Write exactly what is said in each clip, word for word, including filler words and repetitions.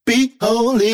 Be holy.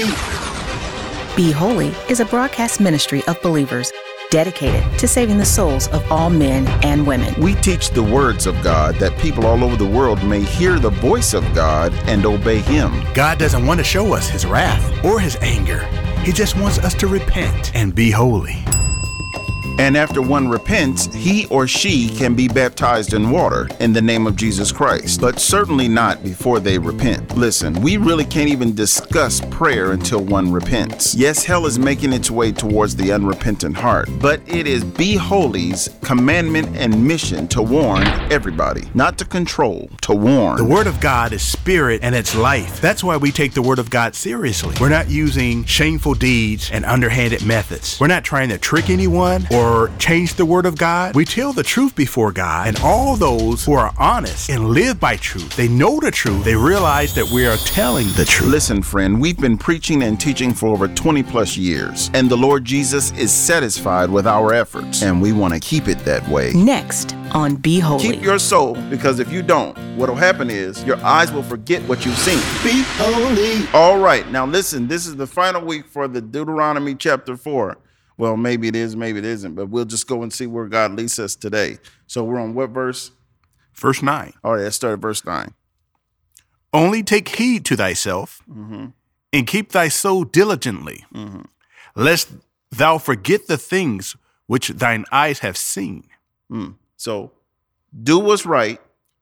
Be Holy is a broadcast ministry of believers dedicated to saving the souls of all men and women. We teach the words of God that people all over the world may hear the voice of God and obey Him. God doesn't want to show us His wrath or His anger. He just wants us to repent and be holy. And after one repents, he or she can be baptized in water in the name of Jesus Christ, but certainly not before they repent. Listen, we really can't even discuss prayer until one repents. Yes, hell is making its way towards the unrepentant heart, but it is Be Holy's commandment and mission to warn everybody, not to control, to warn. The Word of God is spirit and it's life. That's why we take the Word of God seriously. We're not using shameful deeds and underhanded methods. We're not trying to trick anyone or or change the word of God. We tell the truth before God, and all those who are honest and live by truth, they know the truth, they realize that we are telling the truth. Listen, friend, we've been preaching and teaching for over twenty plus years, and the Lord Jesus is satisfied with our efforts, and we want to keep it that way. Next on Be Holy. Keep your soul, because if you don't, what'll happen is your eyes will forget what you've seen. Be holy. All right, now listen, this is the final week for the Deuteronomy chapter four. Well, maybe it is, maybe it isn't, but we'll just go and see where God leads us today. So we're on what verse? Verse nine. All right, let's start at verse nine. Only take heed to thyself mm-hmm. and keep thy soul diligently, mm-hmm. lest thou forget the things which thine eyes have seen. Mm. So do what's right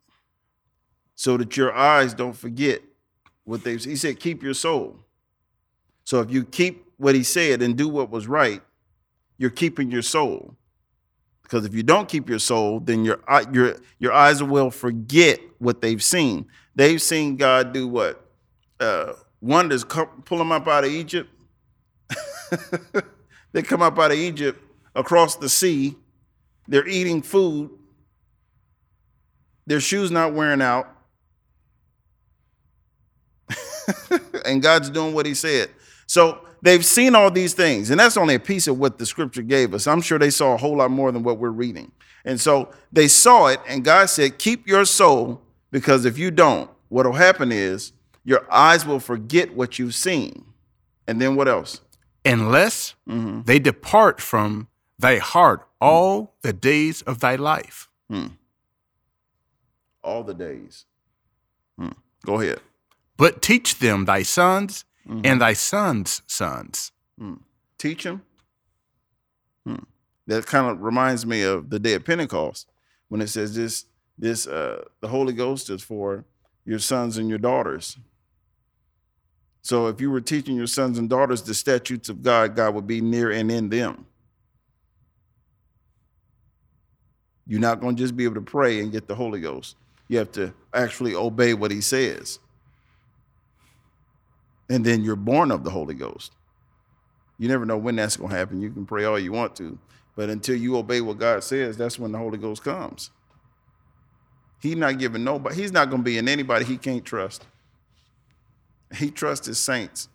so that your eyes don't forget what they've seen. He said, keep your soul. So if you keep what he said and do what was right, you're keeping your soul. Because if you don't keep your soul, then your your your eyes will forget what they've seen. They've seen God do what? Uh, wonders, come, pull them up out of Egypt. They come up out of Egypt across the sea. They're eating food. Their shoes not wearing out. And God's doing what he said. So they've seen all these things, and that's only a piece of what the scripture gave us. I'm sure they saw a whole lot more than what we're reading. And so they saw it, and God said, keep your soul, because if you don't, what will happen is your eyes will forget what you've seen. And then what else? Unless mm-hmm. they depart from thy heart all the days of thy life. Hmm. All the days. Hmm. Go ahead. But teach them thy sons mm-hmm. and thy sons' sons. Hmm. Teach them? Hmm. That kind of reminds me of the day of Pentecost when it says this, this uh, the Holy Ghost is for your sons and your daughters. So if you were teaching your sons and daughters the statutes of God, God would be near and in them. You're not going to just be able to pray and get the Holy Ghost. You have to actually obey what he says. And then you're born of the Holy Ghost. You never know when that's going to happen. You can pray all you want to, but until you obey what God says, that's when the Holy Ghost comes. He's not giving nobody, he's not going to be in anybody he can't trust. He trusts his saints.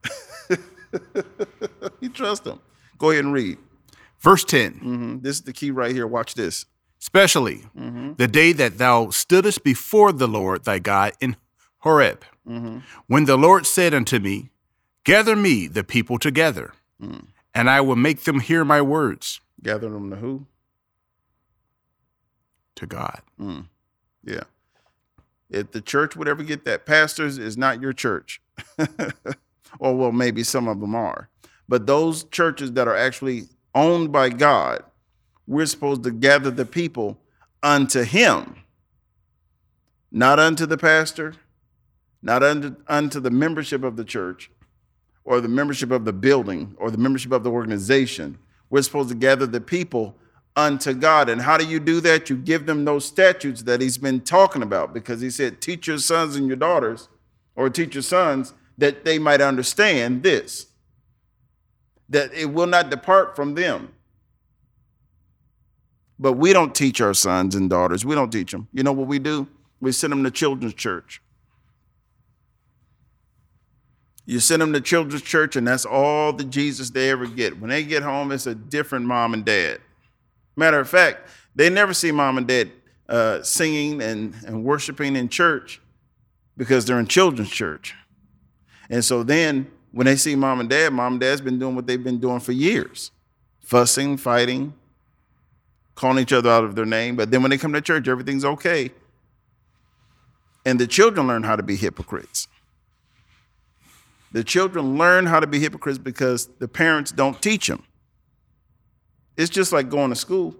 He trusts them. Go ahead and read. Verse ten. Mm-hmm. This is the key right here. Watch this. Especially mm-hmm. the day that thou stoodest before the Lord thy God in Horeb, mm-hmm. when the Lord said unto me, gather me the people together, mm. and I will make them hear my words. Gather them to who? To God. Mm. Yeah. If the church would ever get that, pastors is not your church. Or, well, maybe some of them are. But those churches that are actually owned by God, we're supposed to gather the people unto him, not unto the pastor, not unto, unto the membership of the church or the membership of the building or the membership of the organization. We're supposed to gather the people unto God. And how do you do that? You give them those statutes that he's been talking about, because he said, teach your sons and your daughters, or teach your sons, that they might understand this, that it will not depart from them. But we don't teach our sons and daughters. We don't teach them. You know what we do? We send them to children's church. You send them to children's church, and that's all the Jesus they ever get. When they get home, it's a different mom and dad. Matter of fact, they never see mom and dad uh, singing and, and worshiping in church because they're in children's church. And so then when they see mom and dad, mom and dad's been doing what they've been doing for years, fussing, fighting, calling each other out of their name. But then when they come to church, everything's okay. And the children learn how to be hypocrites. The children learn how to be hypocrites because the parents don't teach them. It's just like going to school.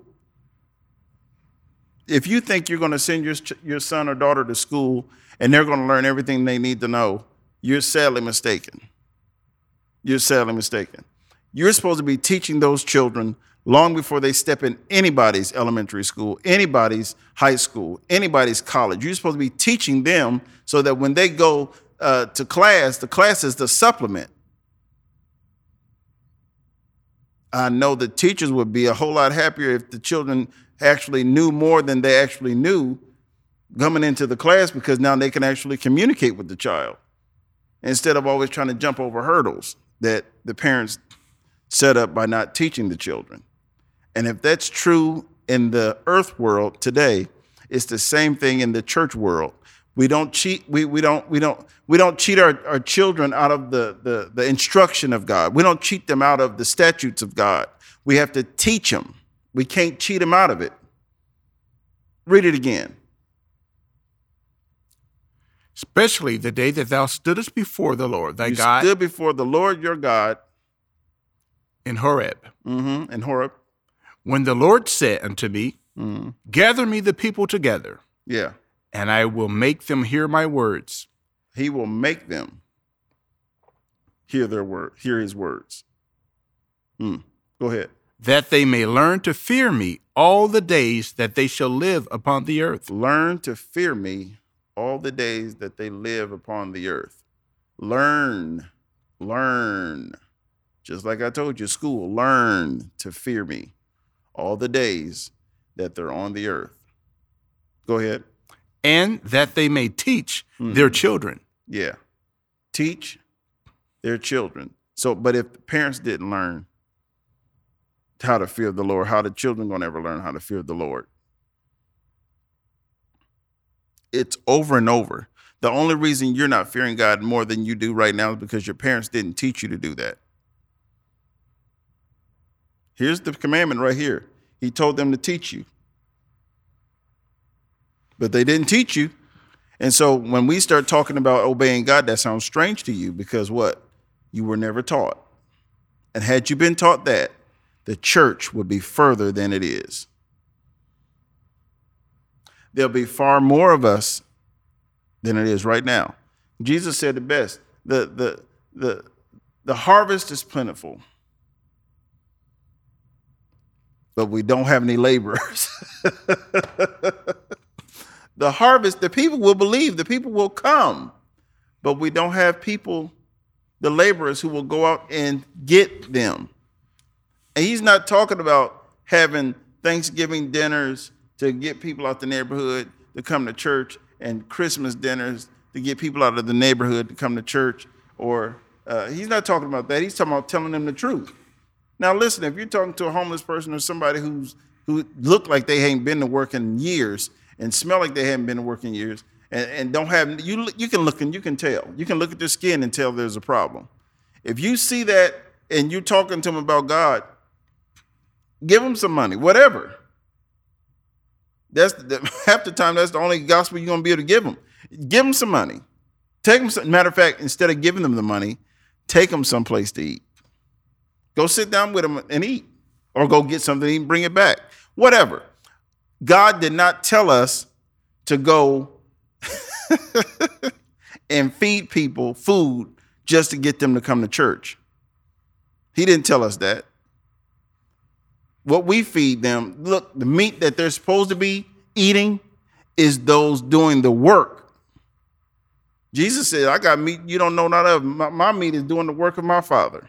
If you think you're going to send your, your son or daughter to school and they're going to learn everything they need to know, you're sadly mistaken. You're sadly mistaken. You're supposed to be teaching those children long before they step in anybody's elementary school, anybody's high school, anybody's college. You're supposed to be teaching them so that when they go uh, to class, the class is the supplement. I know the teachers would be a whole lot happier if the children actually knew more than they actually knew coming into the class, because now they can actually communicate with the child instead of always trying to jump over hurdles that the parents set up by not teaching the children. And if that's true in the earth world today, it's the same thing in the church world. We don't cheat. We, we don't we don't we don't cheat our, our children out of the, the, the instruction of God. We don't cheat them out of the statutes of God. We have to teach them. We can't cheat them out of it. Read it again. Especially the day that thou stoodest before the Lord thy you God. stood before the Lord your God in Horeb. Mm-hmm, in Horeb. When the Lord said unto me, mm-hmm. gather me the people together. Yeah. And I will make them hear my words. He will make them hear their word, hear his words. Mm. Go ahead. That they may learn to fear me all the days that they shall live upon the earth. Learn to fear me all the days that they live upon the earth. Learn, learn. Just like I told you, school, learn to fear me all the days that they're on the earth. Go ahead. And that they may teach mm-hmm. their children. Yeah. Teach their children. So, but if the parents didn't learn how to fear the Lord, how the children gonna ever learn how to fear the Lord? It's over and over. The only reason you're not fearing God more than you do right now is because your parents didn't teach you to do that. Here's the commandment right here. He told them to teach you. But they didn't teach you. And so when we start talking about obeying God, that sounds strange to you because what? You were never taught. And had you been taught that, the church would be further than it is. There'll be far more of us than it is right now. Jesus said it best. The, the, the, the harvest is plentiful, but we don't have any laborers. The harvest, the people will believe, the people will come, but we don't have people, the laborers who will go out and get them. And he's not talking about having Thanksgiving dinners to get people out the neighborhood to come to church and Christmas dinners to get people out of the neighborhood to come to church. Or uh, he's not talking about that. He's talking about telling them the truth. Now, listen, if you're talking to a homeless person or somebody who's who look like they ain't been to work in years and smell like they haven't been to work in years and, and don't have, you you can look and you can tell. You can look at their skin and tell there's a problem. If you see that and you're talking to them about God, give them some money, whatever. That's the, half the time, that's the only gospel you're going to be able to give them. Give them some money. Take them some, matter of fact, instead of giving them the money, take them someplace to eat. Go sit down with them and eat, or go get something to eat and bring it back. Whatever. God did not tell us to go and feed people food just to get them to come to church. He didn't tell us that. What we feed them, look, the meat that they're supposed to be eating is those doing the work. Jesus said, I got meat you don't know none of. My, my meat is doing the work of my Father.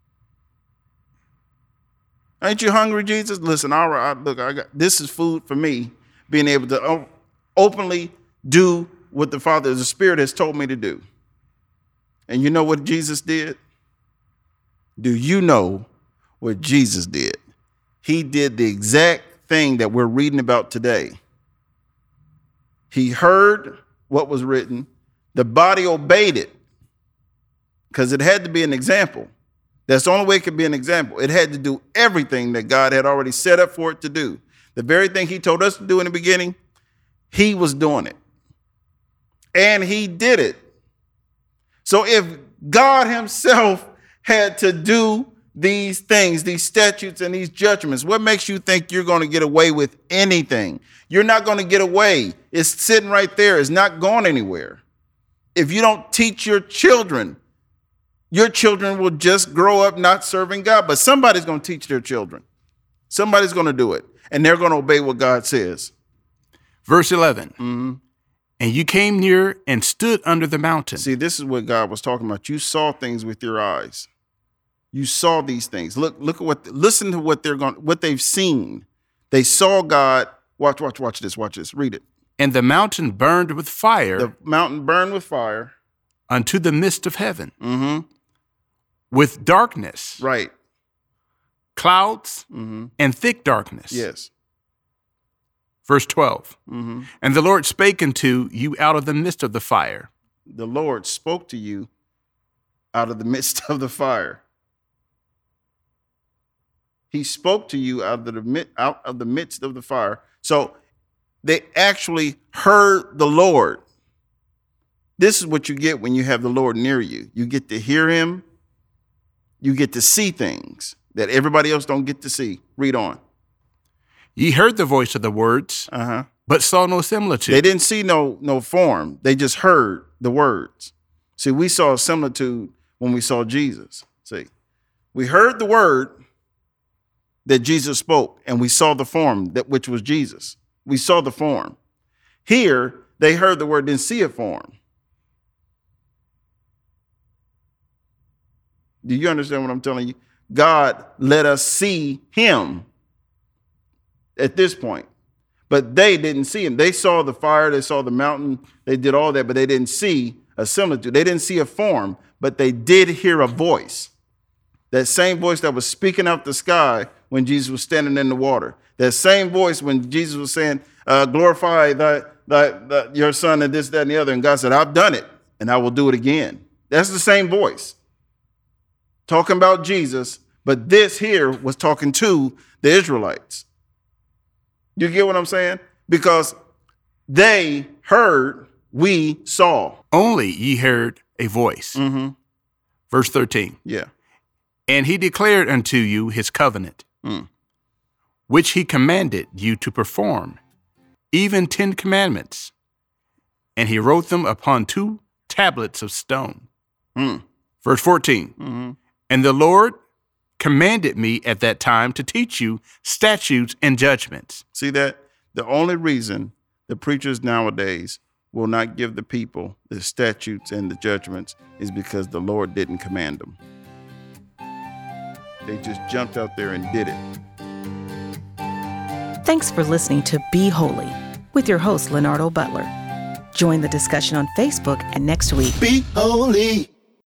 Ain't you hungry, Jesus? Listen, all right, look, I got, this is food for me, being able to openly do what the Father, the Spirit has told me to do. And you know what Jesus did? Do you know what Jesus did? He did the exact thing that we're reading about today. He heard what was written. The body obeyed it. because it had to be an example. That's the only way it could be an example. It had to do everything that God had already set up for it to do. The very thing he told us to do in the beginning, he was doing it. And he did it. So if God himself had to do these things, these statutes and these judgments, what makes you think you're going to get away with anything? You're not going to get away. It's sitting right there. It's not going anywhere. If you don't teach your children, your children will just grow up not serving God. But somebody's going to teach their children. Somebody's going to do it. And they're going to obey what God says. Verse eleven. Mm-hmm. And you came near and stood under the mountain. See, this is what God was talking about. You saw things with your eyes. You saw these things. Look, look at what, listen to what they're going, what they've seen. They saw God. Watch, watch, watch this, watch this. Read it. And the mountain burned with fire. The mountain burned with fire. Unto the midst of heaven. Mm-hmm. With darkness. Right. Clouds mm-hmm. and thick darkness. Yes. Verse twelve. Mm-hmm. And the Lord spake unto you out of the midst of the fire. The Lord spoke to you out of the midst of the fire. He spoke to you out of the out of the midst of the fire. So they actually heard the Lord. This is what you get when you have the Lord near you. You get to hear him. You get to see things that everybody else don't get to see. Read on. Ye heard the voice of the words, uh-huh. but saw no similitude. They didn't see no no form. They just heard the words. See, we saw a similitude when we saw Jesus. See, we heard the word that Jesus spoke, and we saw the form, that which was Jesus. We saw the form. Here, they heard the word, didn't see a form. Do you understand what I'm telling you? God let us see him at this point. But they didn't see him. They saw the fire, they saw the mountain, they did all that, but they didn't see a similitude. They didn't see a form, but they did hear a voice. That same voice that was speaking out the sky when Jesus was standing in the water. That same voice when Jesus was saying, uh, glorify thy, thy, thy, your son and this, that, and the other. And God said, I've done it and I will do it again. That's the same voice. Talking about Jesus, but this here was talking to the Israelites. You get what I'm saying? Because they heard, we saw. Only ye heard a voice. Mm-hmm. Verse thirteen. Yeah. And he declared unto you his covenant, mm. which he commanded you to perform, even ten commandments. And he wrote them upon two tablets of stone. Mm. Verse fourteen. Mm-hmm. And the Lord commanded me at that time to teach you statutes and judgments. See that? The only reason the preachers nowadays will not give the people the statutes and the judgments is because the Lord didn't command them. They just jumped out there and did it. Thanks for listening to Be Holy with your host, Leonardo Butler. Join the discussion on Facebook and next week. Be holy.